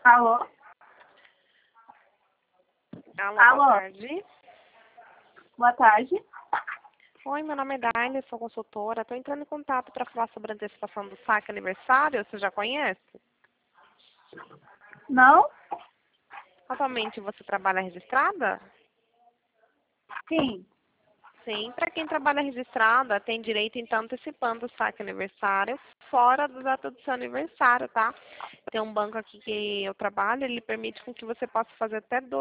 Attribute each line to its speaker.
Speaker 1: Alô?
Speaker 2: Alô,
Speaker 1: Alô?
Speaker 2: boa tarde.
Speaker 1: Boa tarde.
Speaker 2: Oi, meu nome é Daine, sou consultora. Estou entrando em contato para falar sobre a antecipação do saque aniversário. Você já conhece?
Speaker 1: Não?
Speaker 2: Atualmente você trabalha registrada?
Speaker 1: Sim.
Speaker 2: Sim, para quem trabalha registrada, tem direito então antecipando o saque aniversário fora da data do seu aniversário, tá? Tem um banco aqui que eu trabalho, ele permite com que você possa fazer até